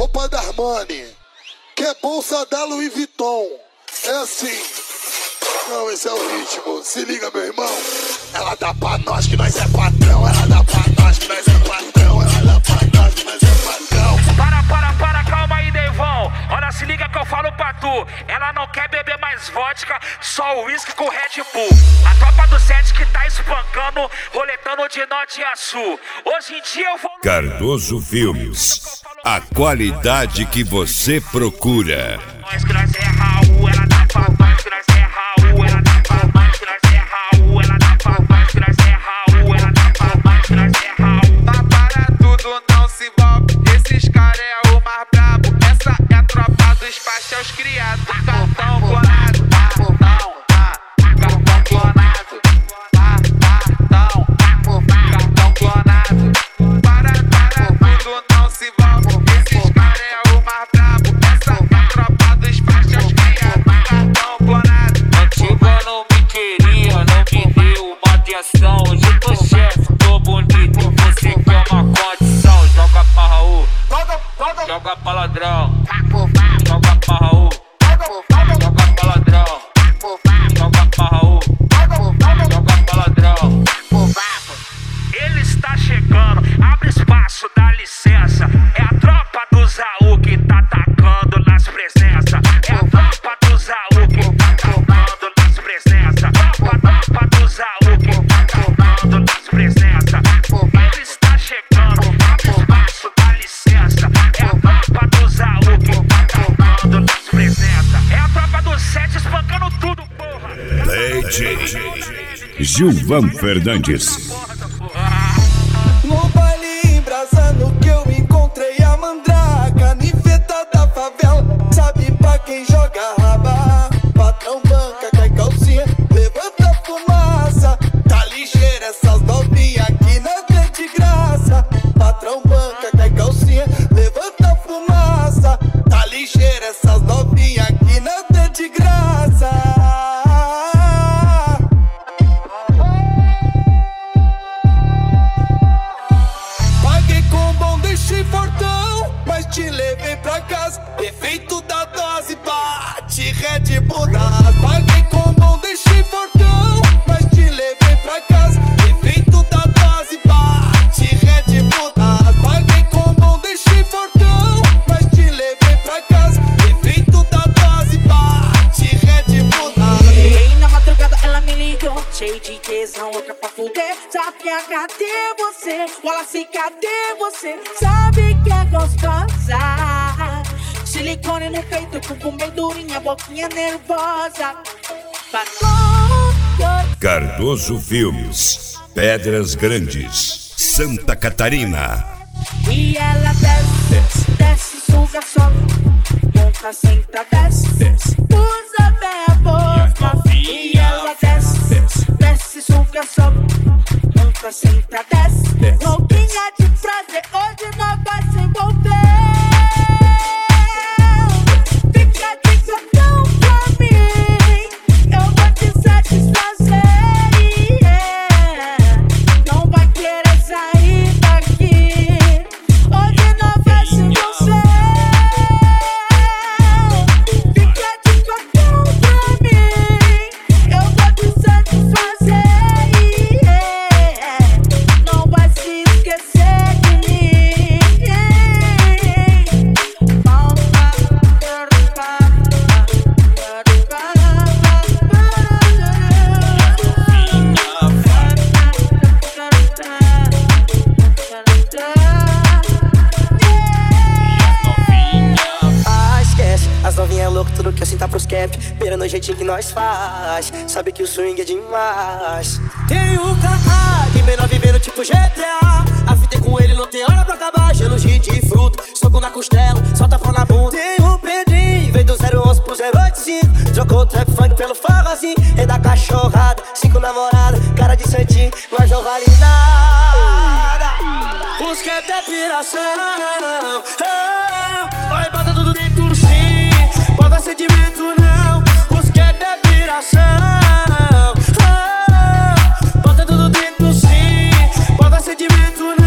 roupa da Armani, que é bolsa da Louis Vuitton. É assim. Não, esse é o ritmo. Se liga, meu irmão. Ela dá pra nós que nós é patrão. Ela dá pra nós que nós é patrão. Ela dá pra nós que nós é patrão. Para, calma aí, Devon. Olha, se liga que eu falo pra tu. Ela não quer beber mais vodka, só uísque com Red Bull. A tropa do 7 que tá espancando, roletando de norte a sul. Hoje em dia eu vou... Cardoso Filmes, a qualidade que você procura. Nós que nós é Raul, ela dá pra nós que nós é Raul, ela dá pra nós que nós é Raul, ela dá pra nós que nós é Raul, ela dá pra nós que nós é Raul. Tá para tudo, não se envolve. Esses caras é o mais brabo. Essa é a tropa dos pastéis criados. Cartão clonado, cartão clonado, cartão clonado. Para tudo, não se envolve. Esses caras é o mais brabo. Essa é a tropa dos pastéis criados. Cartão clonado. Antiga não me queria, não me deu uma atenção. Hoje tô chefe, tô bonito, você quer uma condição. Joga pra Raul, joga pra ladrão. Joga pra Raul, joga pra ladrão. Joga pra Raul, joga pra ladrão. Ele está chegando, abre espaço, dá licença. É a tropa do Zaú que tá atacando nas presenças. É a tropa do Zaú que tá atacando nas presenças. Tropa do Zaú que tá atacando nas presenças. Ele está chegando, abre espaço, dá licença. É a tropa do Zaú que tá atacando nas presenças. É a tropa do 7 espancando tudo, porra. DJ Gilvan Fernandes. No baile embrasando que eu encontrei a mandraca, ninfeta da favela, sabe pra quem joga raba. Patrão banca, cai calcinha, levanta fumaça. Tá ligeira essas novinhas aqui na frente de graça. Patrão banca, cai calcinha, levanta fumaça. Tá ligeira essas novinhas aqui na frente de graça. Mas te levei pra casa, efeito da dose, bate Red Bull das. Paguei com bom, deixei fortão, mas te levei pra casa, efeito da dose, bate Red Bull das. Paguei com bom, deixei fortão, mas te levei pra casa, efeito da dose, bate Red Bull das. Ei, na madrugada ela me ligou, cheio de tesão, louca pra fuder. Sabe cadê você? Wallace, cadê você? Sabe que é gostosa, silicone no peito, com bem durinha, boquinha nervosa. Cardoso Filmes, Pedras Grandes, Santa Catarina. E ela desce, desce, suga, sobe, monta, senta, desce, usa bem a boca. E ela desce, desce, suga, sobe, monta, senta, desce, louquinha de prazer, hoje nós vai se envolver. Fica de cotão pra mim, eu vou te satisfazer, yeah. Não vai querer sair daqui, hoje nós vai se envolver. Fica de cotão pra mim, eu vou te satisfazer, yeah. Não vai se esquecer de mim. Ah, esquece, as novinhas loucas, tudo que eu sinto pros cap. Pera no jeitinho que nós faz, sabe que o swing é demais. Tem o KA, de menor vivendo tipo GTA. A fita é com ele, não tem hora pra acabar. Gelo de fruta, soco na costela, solta pau na bunda. Tem o Pedrinho, veio do 011 pro 085. Trocou o trap funk pelo forrozinho. É da cachorrada, 5 namoradas, cara de santinho, mas não vale nada. Os cap é piração, vai bota tudo dentro sim, bota sentimento não. Os cap é piração, bota tudo dentro sim, bota sentimento não.